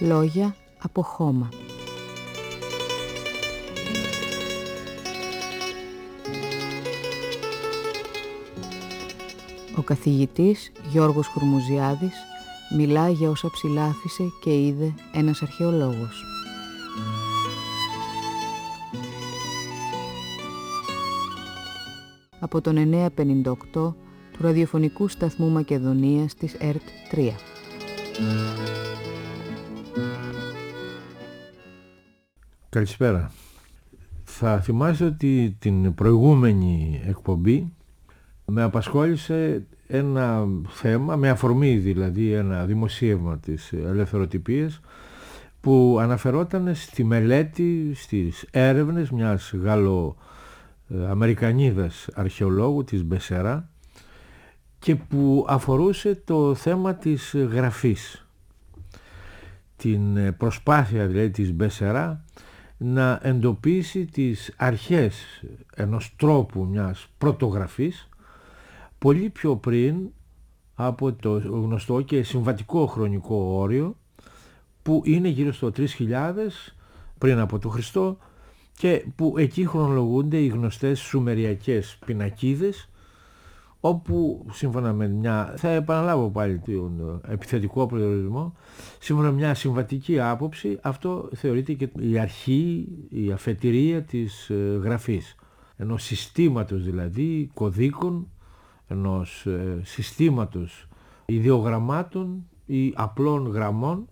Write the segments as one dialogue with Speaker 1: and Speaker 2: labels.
Speaker 1: Λόγια από χώμα. Ο καθηγητής Γιώργος Χουρμουζιάδης μιλά για όσα ψηλάφισε και είδε ένας αρχαιολόγος. Από τον 958 του ραδιοφωνικού σταθμού Μακεδονίας της ΕΡΤ 3.
Speaker 2: Καλησπέρα. Θα θυμάστε ότι την προηγούμενη εκπομπή με απασχόλησε ένα θέμα, με αφορμή δηλαδή ένα δημοσίευμα της Ελευθεροτυπίας που αναφερόταν στη μελέτη, στις έρευνες μιας Γαλλο-Αμερικανίδας αρχαιολόγου της Μπεσερά και που αφορούσε το θέμα της γραφής. Την προσπάθεια δηλαδή της Μπεσερά να εντοπίσει τις αρχές ενός τρόπου μιας πρωτογραφής πολύ πιο πριν από το γνωστό και συμβατικό χρονικό όριο που είναι γύρω στο 3000 πριν από το Χριστό και που εκεί χρονολογούνται οι γνωστές σουμεριακές πινακίδες, όπου σύμφωνα με μια, θα επαναλάβω πάλι τον επιθετικό προορισμό, σύμφωνα με μια συμβατική άποψη αυτό θεωρείται και η αρχή, η αφετηρία της γραφής, ενός συστήματος δηλαδή κωδίκων, ενός συστήματος ιδεογραμμάτων ή απλών γραμμών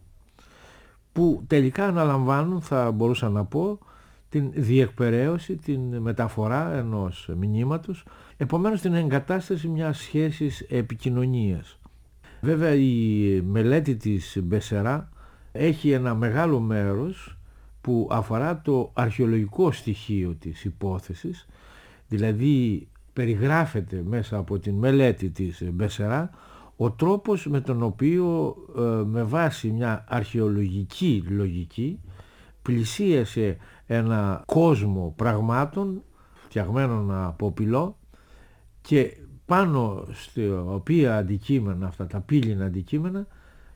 Speaker 2: που τελικά αναλαμβάνουν, θα μπορούσα να πω, την διεκπεραίωση, την μεταφορά ενός μηνύματος, επομένως την εγκατάσταση μιας σχέσης επικοινωνίας. Βέβαια η μελέτη της Μπεσερά έχει ένα μεγάλο μέρος που αφορά το αρχαιολογικό στοιχείο της υπόθεσης, δηλαδή περιγράφεται μέσα από την μελέτη της Μπεσερά ο τρόπος με τον οποίο με βάση μια αρχαιολογική λογική πλησίασε ένα κόσμο πραγμάτων φτιαγμένων από πυλό και πάνω στα οποία αντικείμενα, αυτά τα πύληνα αντικείμενα,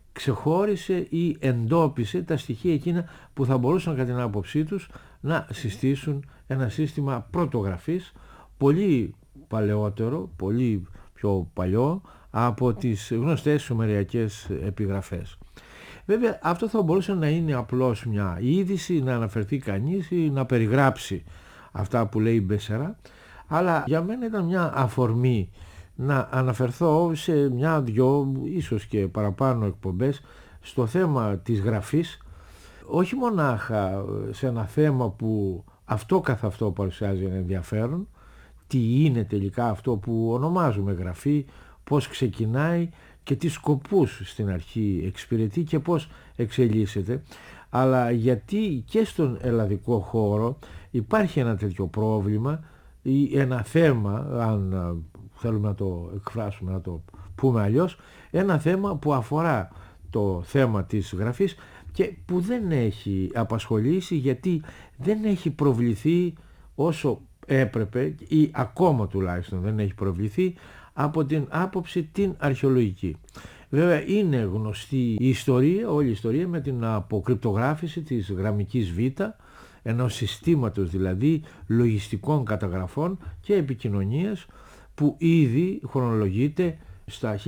Speaker 2: ξεχώρισε ή εντόπισε τα στοιχεία εκείνα που θα μπορούσαν κατά την άποψή τους να συστήσουν ένα σύστημα πρωτογραφής πολύ παλαιότερο, πολύ πιο παλιό από τις γνωστές σουμεριακές επιγραφές. Βέβαια αυτό θα μπορούσε να είναι απλώς μια είδηση, να αναφερθεί κανείς ή να περιγράψει αυτά που λέει η Μπεσερά, αλλά για μένα ήταν μια αφορμή να αναφερθώ σε μια-δυο, ίσως και παραπάνω εκπομπές, στο θέμα της γραφής, όχι μονάχα σε ένα θέμα που αυτό καθ' αυτό παρουσιάζει ένα ενδιαφέρον, τι είναι τελικά αυτό που ονομάζουμε γραφή, πώς ξεκινάει και τι σκοπούς στην αρχή εξυπηρετεί και πώς εξελίσσεται, αλλά γιατί και στον ελλαδικό χώρο υπάρχει ένα τέτοιο πρόβλημα ή ένα θέμα, αν θέλουμε να το εκφράσουμε, να το πούμε αλλιώς, ένα θέμα που αφορά το θέμα της γραφής και που δεν έχει απασχολήσει γιατί δεν έχει προβληθεί όσο έπρεπε ή ακόμα τουλάχιστον δεν έχει προβληθεί από την άποψη την αρχαιολογική. Βέβαια είναι γνωστή η ιστορία, όλη η ιστορία με την αποκρυπτογράφηση της γραμμικής Β, ενός συστήματος δηλαδή λογιστικών καταγραφών και επικοινωνίας που ήδη χρονολογείται στα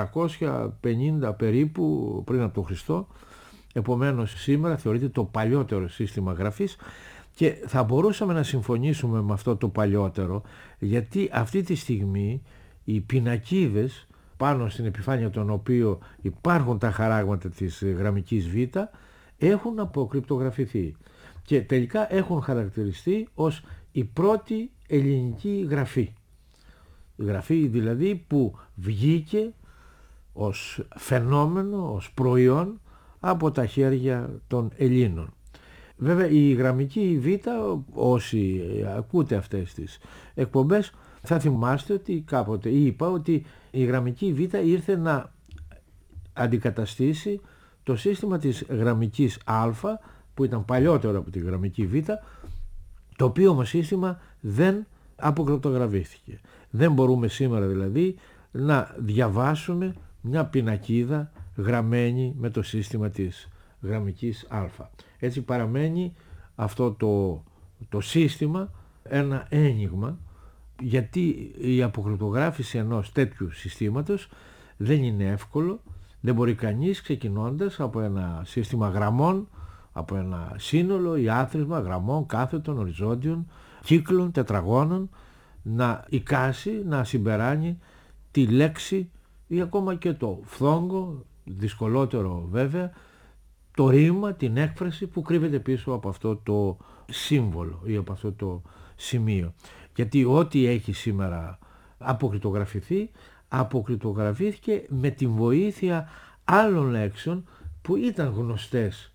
Speaker 2: 1350 περίπου πριν από τον Χριστό, επομένως σήμερα θεωρείται το παλιότερο σύστημα γραφής και θα μπορούσαμε να συμφωνήσουμε με αυτό το παλιότερο γιατί αυτή τη στιγμή οι πινακίδες πάνω στην επιφάνεια των οποίων υπάρχουν τα χαράγματα της γραμμικής Β έχουν αποκρυπτογραφηθεί και τελικά έχουν χαρακτηριστεί ως η πρώτη ελληνική γραφή. Η γραφή δηλαδή που βγήκε ως φαινόμενο, ως προϊόν από τα χέρια των Ελλήνων. Βέβαια η γραμμική Β, όσοι ακούτε αυτές τις εκπομπές, θα θυμάστε ότι κάποτε είπα ότι η γραμμική Β ήρθε να αντικαταστήσει το σύστημα της γραμμικής Α που ήταν παλιότερο από τη γραμμική Β, το οποίο όμως σύστημα δεν αποκρυπτογραφήθηκε. Δεν μπορούμε σήμερα δηλαδή να διαβάσουμε μια πινακίδα γραμμένη με το σύστημα της γραμμικής α. Έτσι παραμένει αυτό το σύστημα ένα ένιγμα, γιατί η αποκρυπτογράφηση ενός τέτοιου συστήματος δεν είναι εύκολο. Δεν μπορεί κανείς ξεκινώντας από ένα σύστημα γραμμών, από ένα σύνολο ή άθροισμα γραμμών, κάθετων, οριζόντιων, κύκλων, τετραγώνων, να εικάσει, να συμπεράνει τη λέξη ή ακόμα και το φθόγκο, δυσκολότερο βέβαια, το ρήμα, την έκφραση που κρύβεται πίσω από αυτό το σύμβολο ή από αυτό το σημείο. Γιατί ό,τι έχει σήμερα αποκρυπτογραφηθεί, αποκρυπτογραφήθηκε με την βοήθεια άλλων λέξεων που ήταν γνωστές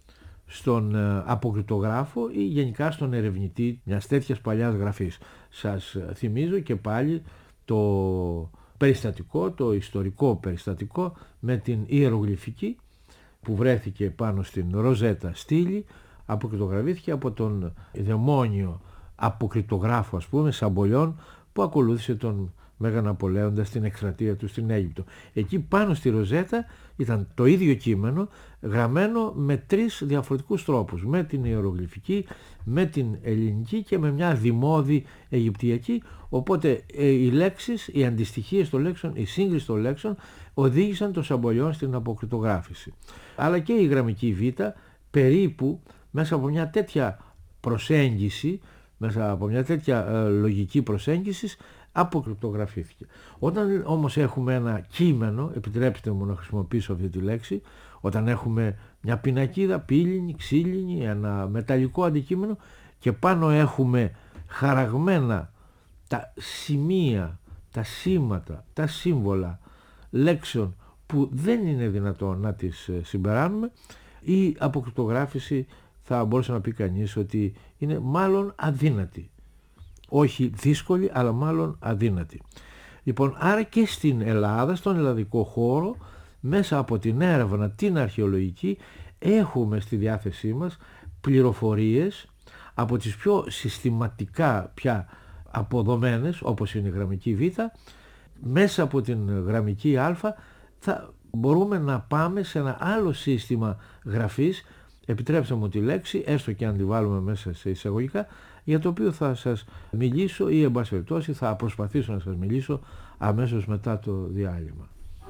Speaker 2: στον αποκρυπτογράφο ή γενικά στον ερευνητή μιας τέτοιας παλιάς γραφής. Σας θυμίζω και πάλι το περιστατικό, το ιστορικό περιστατικό με την ιερογλυφική που βρέθηκε πάνω στην Ροζέτα στήλη, αποκρυπτογραφήθηκε από τον δαιμόνιο αποκρυπτογράφο, ας πούμε, Σαμπολιών, που ακολούθησε τον Μέγα Ναπολέοντα στην εκστρατεία του στην Αίγυπτο. Εκεί πάνω στη Ροζέτα ήταν το ίδιο κείμενο γραμμένο με τρεις διαφορετικούς τρόπους, με την ιερογλυφική, με την ελληνική και με μια δημόδη αιγυπτιακή, οπότε οι λέξεις, οι αντιστοιχίες των λέξεων, η σύγκριση των λέξεων οδήγησαν τον Σαμπολιών στην αποκρυπτογράφηση. Αλλά και η γραμμική Β περίπου μέσα από μια τέτοια προσέγγιση, μέσα από μια τέτοια λογική προσέγγισης αποκρυπτογραφήθηκε. Όταν όμως έχουμε ένα κείμενο, επιτρέψτε μου να χρησιμοποιήσω αυτή τη λέξη, όταν έχουμε μια πινακίδα πύληνη, ξύλινη, ένα μεταλλικό αντικείμενο και πάνω έχουμε χαραγμένα τα σημεία, τα σήματα, τα σύμβολα λέξεων που δεν είναι δυνατόν να τις συμπεράνουμε, η αποκρυπτογράφηση θα μπορούσε να πει κανείς ότι είναι μάλλον αδύνατη. Όχι δύσκολη, αλλά μάλλον αδύνατη. Λοιπόν, άρα και στην Ελλάδα, στον ελλαδικό χώρο, μέσα από την έρευνα την αρχαιολογική, έχουμε στη διάθεσή μας πληροφορίες από τις πιο συστηματικά πια αποδομένες, όπως είναι η γραμμική Β. Μέσα από την γραμμική Α θα μπορούμε να πάμε σε ένα άλλο σύστημα γραφής, επιτρέψτε μου τη λέξη, έστω και αν τη βάλουμε μέσα σε εισαγωγικά, για το οποίο θα σας μιλήσω ή εν πάση περιπτώσει θα προσπαθήσω να σας μιλήσω αμέσως μετά το διάλειμμα.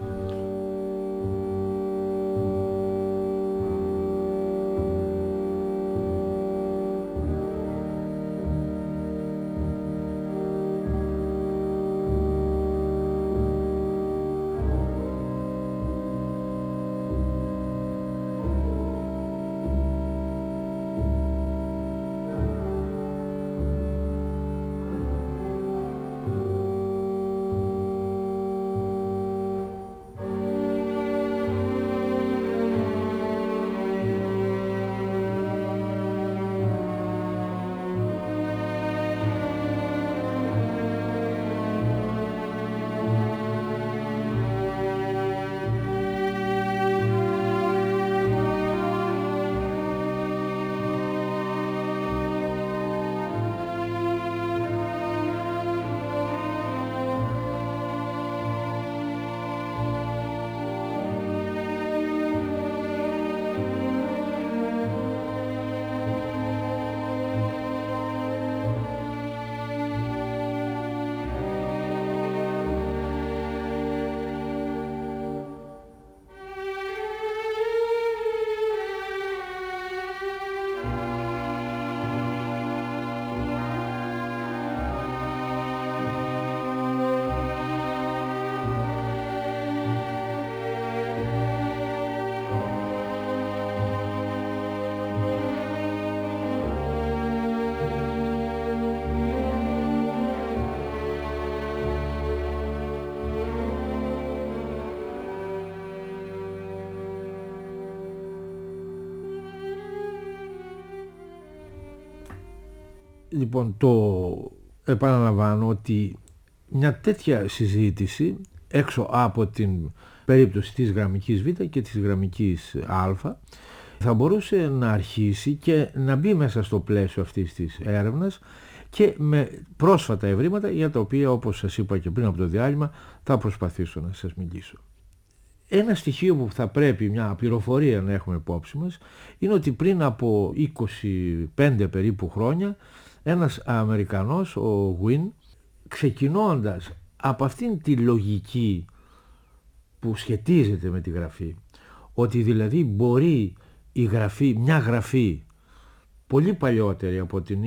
Speaker 2: Λοιπόν, το επαναλαμβάνω ότι μια τέτοια συζήτηση έξω από την περίπτωση της γραμμικής Β και της γραμμικής Α θα μπορούσε να αρχίσει και να μπει μέσα στο πλαίσιο αυτής της έρευνας και με πρόσφατα ευρήματα για τα οποία, όπως σας είπα και πριν από το διάλειμμα, θα προσπαθήσω να σας μιλήσω. Ένα στοιχείο που θα πρέπει, μια πληροφορία να έχουμε υπόψη μας, είναι ότι πριν από 25 περίπου χρόνια ένας Αμερικανός, ο Γουίν, ξεκινώντας από αυτήν τη λογική που σχετίζεται με τη γραφή, ότι δηλαδή μπορεί η γραφή, μια γραφή πολύ παλιότερη από την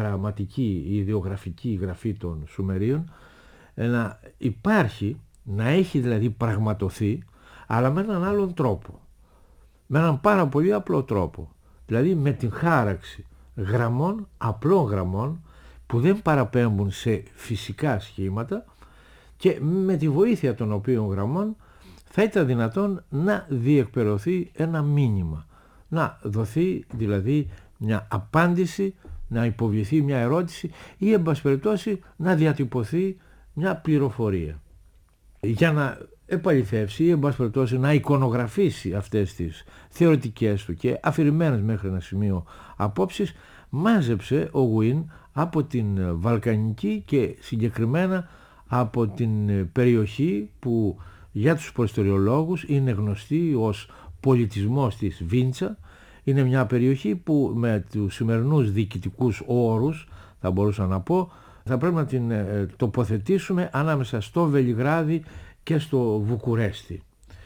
Speaker 2: ιδεογραφική γραφή των Σουμερίων, να υπάρχει, να έχει δηλαδή πραγματοθεί, αλλά με έναν άλλον τρόπο, με έναν πάρα πολύ απλό τρόπο, δηλαδή με την χάραξη γραμμών, απλών γραμμών που δεν παραπέμπουν σε φυσικά σχήματα και με τη βοήθεια των οποίων γραμμών θα ήταν δυνατόν να διεκπερωθεί ένα μήνυμα, να δοθεί δηλαδή μια απάντηση, να υποβληθεί μια ερώτηση ή εν πάση περιπτώσει να διατυπωθεί μια πληροφορία για να επαληθεύσει ή εν πάση περιπτώσει να εικονογραφήσει αυτές τις θεωρητικές του και αφηρημένες μέχρι ένα σημείο απόψεις. Μάζεψε ο Γουίν από την Βαλκανική και συγκεκριμένα από την περιοχή που για τους προϊστοριολόγους είναι γνωστή ως πολιτισμός της Βίντσα. Είναι μια περιοχή που με τους σημερινούς διοικητικούς όρους, θα μπορούσα να πω, θα πρέπει να την τοποθετήσουμε ανάμεσα στο Βελιγράδι και στο Βουκουρέστι.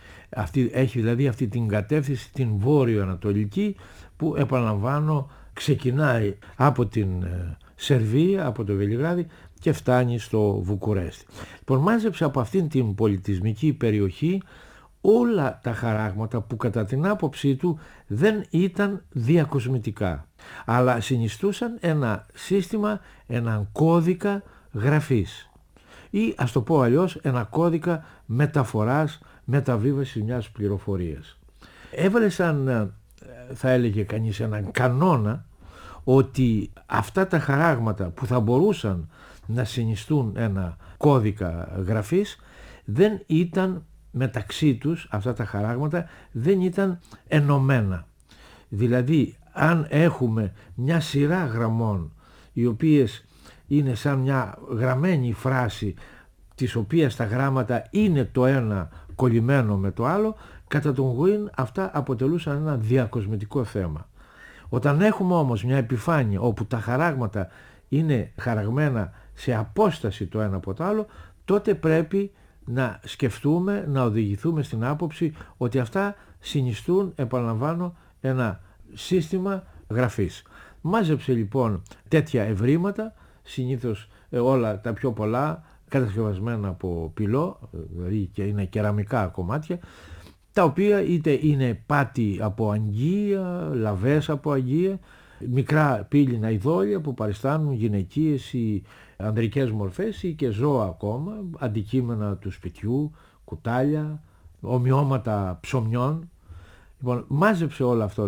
Speaker 2: Έχει δηλαδή αυτή την κατεύθυνση την βόρειο-ανατολική που, επαναλαμβάνω, ξεκινάει από την Σερβία, από το Βελιγράδι και φτάνει στο Βουκουρέστι. Λοιπόν, μάζεψε από αυτήν την πολιτισμική περιοχή όλα τα χαράγματα που κατά την άποψή του δεν ήταν διακοσμητικά, αλλά συνιστούσαν ένα σύστημα, έναν κώδικα γραφής ή, ας το πω αλλιώς, ένα κώδικα μεταφοράς, μεταβίβασης μιας πληροφορίας. Έβαλε σαν, θα έλεγε κανείς, έναν κανόνα ότι αυτά τα χαράγματα που θα μπορούσαν να συνιστούν ένα κώδικα γραφής δεν ήταν μεταξύ τους, αυτά τα χαράγματα δεν ήταν ενωμένα. Δηλαδή αν έχουμε μια σειρά γραμμών οι οποίες είναι σαν μια γραμμένη φράση της οποίας τα γράμματα είναι το ένα κολλημένο με το άλλο, κατά τον Γουίν αυτά αποτελούσαν ένα διακοσμητικό θέμα. Όταν έχουμε όμως μια επιφάνεια όπου τα χαράγματα είναι χαραγμένα σε απόσταση το ένα από το άλλο, τότε πρέπει να σκεφτούμε, να οδηγηθούμε στην άποψη ότι αυτά συνιστούν, επαναλαμβάνω, ένα σύστημα γραφής. Μάζεψε λοιπόν τέτοια ευρήματα, συνήθως όλα τα πιο πολλά κατασκευασμένα από πυλό, δηλαδή και είναι κεραμικά κομμάτια, τα οποία είτε είναι πάτη από αγγεία, λαβές από αγγεία, μικρά πύληνα ειδόλια που παριστάνουν γυναικείες ή ανδρικές μορφές ή και ζώα ακόμα, αντικείμενα του σπιτιού, κουτάλια, ομοιώματα ψωμιών. Λοιπόν, μάζεψε όλο αυτό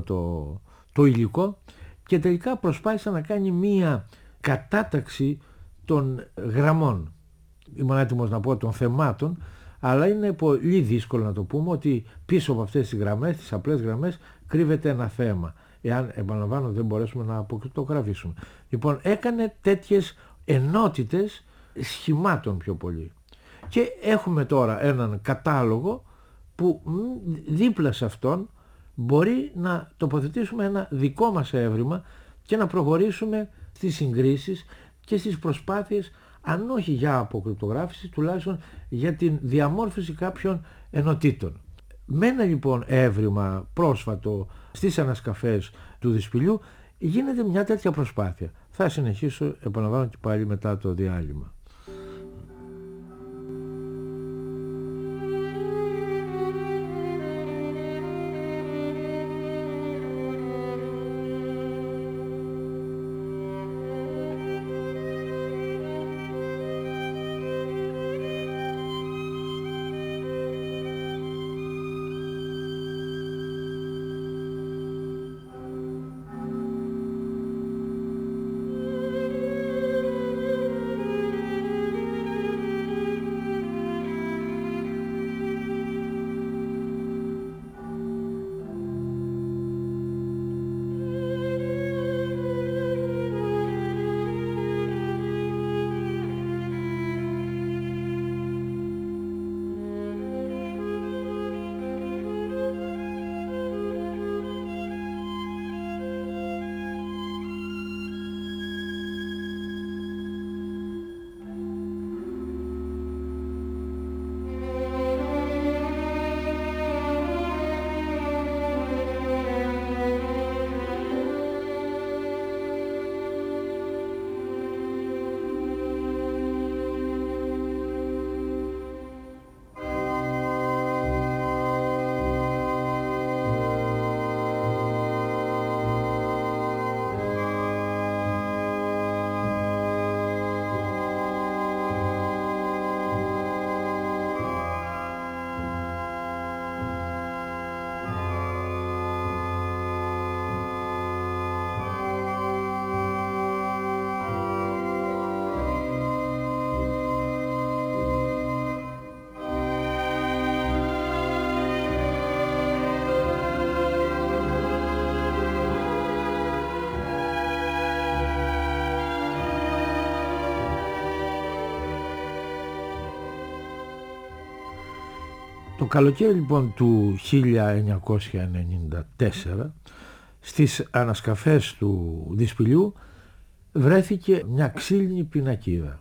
Speaker 2: το υλικό και τελικά προσπάθησε να κάνει μία κατάταξη των γραμμών. Ήμουν έτοιμος να πω των θεμάτων, αλλά είναι πολύ δύσκολο να το πούμε ότι πίσω από αυτές τις γραμμές, τις απλές γραμμές, κρύβεται ένα θέμα. Εάν, επαναλαμβάνω, δεν μπορέσουμε να αποκρυπτογραφήσουμε. Λοιπόν, έκανε τέτοιες ενότητες σχημάτων πιο πολύ. Και έχουμε τώρα έναν κατάλογο που δίπλα σε αυτόν μπορεί να τοποθετήσουμε ένα δικό μας έβριμα και να προχωρήσουμε στις συγκρίσεις και στις προσπάθειες, αν όχι για αποκρυπτογράφηση, τουλάχιστον για την διαμόρφωση κάποιων ενωτήτων. Με ένα λοιπόν έβριμα πρόσφατο στις ανασκαφές του Δυσπηλιού γίνεται μια τέτοια προσπάθεια. Θα συνεχίσω, επαναλαμβάνω, και πάλι μετά το διάλειμμα. Το καλοκαίρι λοιπόν του 1994 στις ανασκαφές του Δυσπηλιού βρέθηκε μια ξύλινη πινακίδα.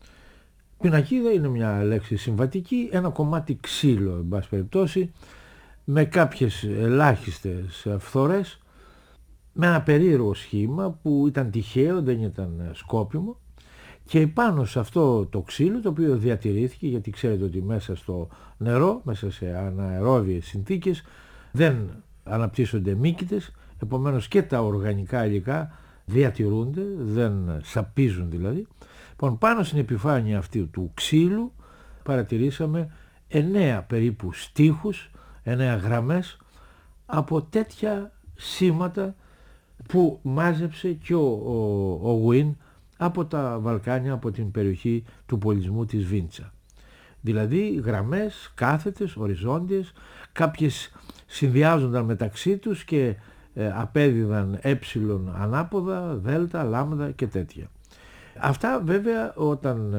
Speaker 2: Πινακίδα είναι μια λέξη συμβατική, ένα κομμάτι ξύλο εν πάση περιπτώσει, με κάποιες ελάχιστες φθορές, με ένα περίεργο σχήμα που ήταν τυχαίο, δεν ήταν σκόπιμο, και πάνω σε αυτό το ξύλο, το οποίο διατηρήθηκε, γιατί ξέρετε ότι μέσα στο νερό, μέσα σε αναερόβιες συνθήκες, δεν αναπτύσσονται μύκητες, επομένως και τα οργανικά υλικά διατηρούνται, δεν σαπίζουν δηλαδή. Λοιπόν, πάνω στην επιφάνεια αυτή του ξύλου παρατηρήσαμε 9 περίπου στίχους, 9 γραμμές από τέτοια σήματα που μάζεψε και ο Γουίν από τα Βαλκάνια, από την περιοχή του πολιτισμού της Βίντσα. Δηλαδή γραμμές κάθετες, οριζόντιες, κάποιες συνδυάζονταν μεταξύ τους και απέδιδαν ανάποδα, δέλτα, λάμδα και τέτοια. Αυτά βέβαια όταν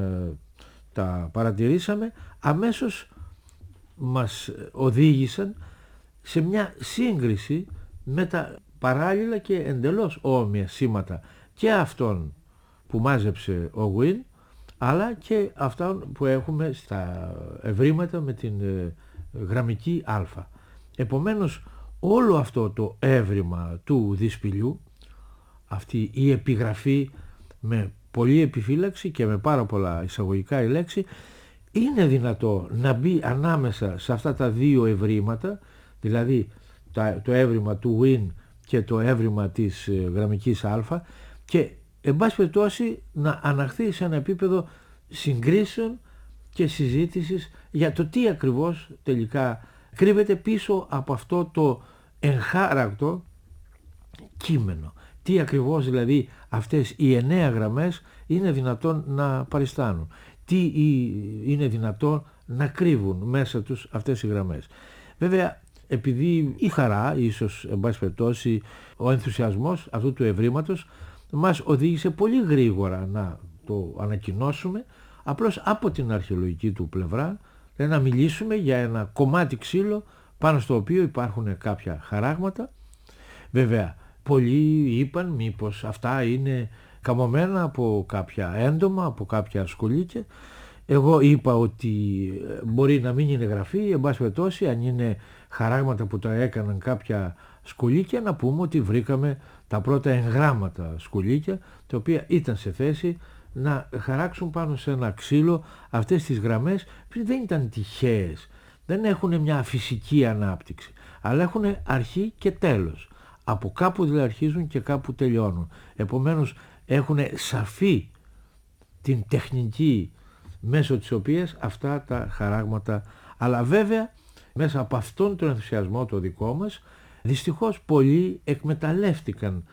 Speaker 2: τα παρατηρήσαμε αμέσως μας οδήγησαν σε μια σύγκριση με τα παράλληλα και εντελώς όμοια σήματα και αυτών που μάζεψε ο Γουίν, αλλά και αυτά που έχουμε στα ευρήματα με την γραμμική α. Επομένως όλο αυτό το έβριμα του Δυσπηλιού, αυτή η επιγραφή με πολλή επιφύλαξη και με πάρα πολλά εισαγωγικά η λέξη, είναι δυνατό να μπει ανάμεσα σε αυτά τα δύο ευρήματα, δηλαδή το έβριμα του Γουίν και το έβριμα της γραμμικής α, και εν πάση περιπτώσει να αναχθεί σε ένα επίπεδο συγκρίσεων και συζήτησης για το τι ακριβώς τελικά κρύβεται πίσω από αυτό το εγχάρακτο κείμενο. Τι ακριβώς δηλαδή αυτές οι 9 γραμμές είναι δυνατόν να παριστάνουν. Τι είναι δυνατόν να κρύβουν μέσα τους αυτές οι γραμμές. Βέβαια, επειδή η χαρά, ίσως εν πάση περιπτώσει ο ενθουσιασμός αυτού του ευρήματος μας οδήγησε πολύ γρήγορα να το ανακοινώσουμε, απλώς από την αρχαιολογική του πλευρά, να μιλήσουμε για ένα κομμάτι ξύλο πάνω στο οποίο υπάρχουν κάποια χαράγματα. Βέβαια, πολλοί είπαν μήπως αυτά είναι καμωμένα από κάποια έντομα, από κάποια σκουλίκια. Εγώ είπα ότι μπορεί να μην είναι γραφή, εν πάση περιπτώσει, αν είναι χαράγματα που τα έκαναν κάποια σκουλίκια, να πούμε ότι βρήκαμε τα πρώτα εγγράμματα σκουλίκια, τα οποία ήταν σε θέση να χαράξουν πάνω σε ένα ξύλο αυτές τις γραμμές, που δεν ήταν τυχαίες, δεν έχουν μια φυσική ανάπτυξη, αλλά έχουν αρχή και τέλος. Από κάπου δηλαδή αρχίζουν και κάπου τελειώνουν. Επομένως έχουν σαφή την τεχνική μέσω της οποίας αυτά τα χαράγματα, αλλά βέβαια μέσα από αυτόν τον ενθουσιασμό το δικό μας, δυστυχώς πολλοί εκμεταλλεύτηκαν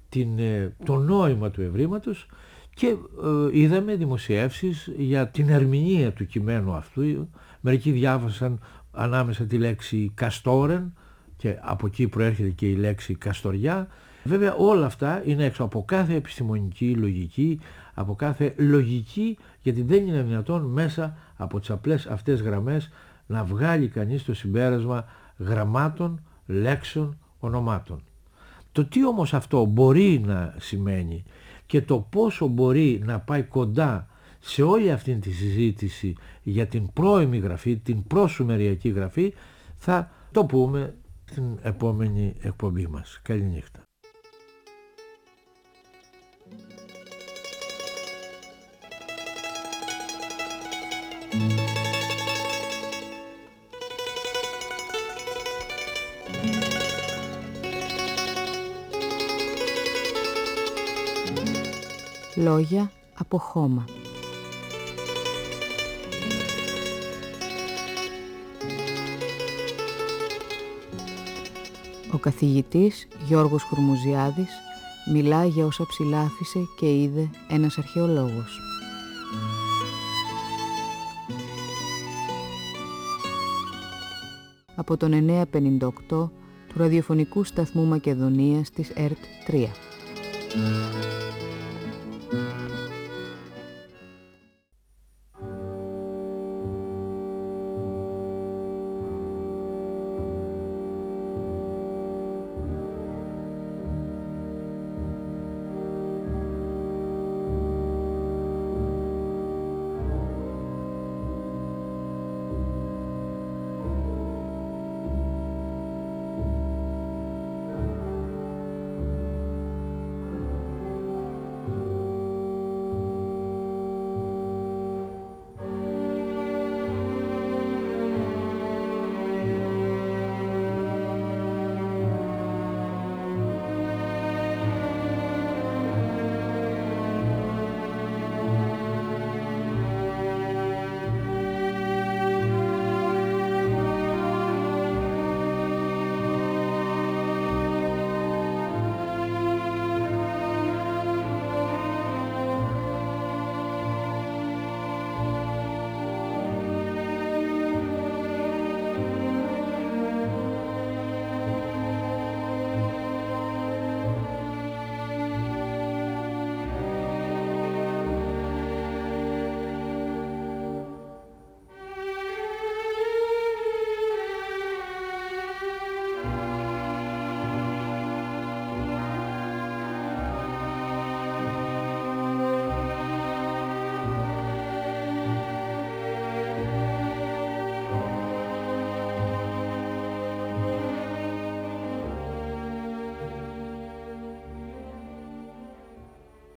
Speaker 2: το νόημα του ευρήματος και είδαμε δημοσιεύσεις για την ερμηνεία του κειμένου αυτού. Μερικοί διάβασαν ανάμεσα τη λέξη καστόρεν και από εκεί προέρχεται και η λέξη καστοριά. Βέβαια όλα αυτά είναι έξω από κάθε επιστημονική λογική, από κάθε λογική, γιατί δεν είναι δυνατόν μέσα από τις απλές αυτές γραμμές να βγάλει κανείς το συμπέρασμα γραμμάτων, λέξεων, ονομάτων. Το τι όμως αυτό μπορεί να σημαίνει και το πόσο μπορεί να πάει κοντά σε όλη αυτή τη συζήτηση για την πρώιμη γραφή, την προσουμεριακή γραφή, θα το πούμε στην επόμενη εκπομπή μας. Καληνύχτα.
Speaker 1: Λόγια από χώμα. Ο καθηγητής Γιώργος Χουρμουζιάδης μιλά για όσα ψηλάφισε και είδε ένας αρχαιολόγος. Από τον 958 του ραδιοφωνικού σταθμού Μακεδονίας της ΕΡΤ 3.